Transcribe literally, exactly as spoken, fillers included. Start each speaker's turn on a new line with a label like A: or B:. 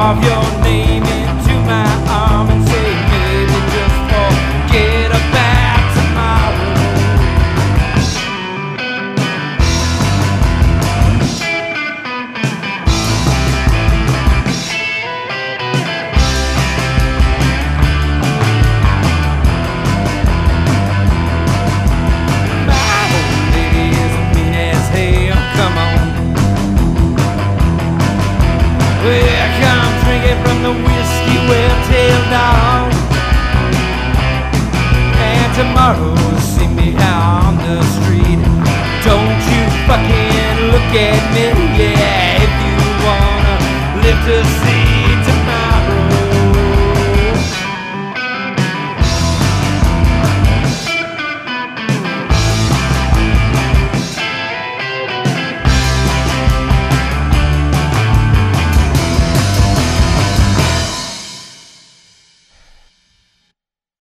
A: carve your name into my arm and say maybe just forget about tomorrow. My old lady is mean as hell, come on. Well, come drinking from the whiskey well-tailed dog. And tomorrow's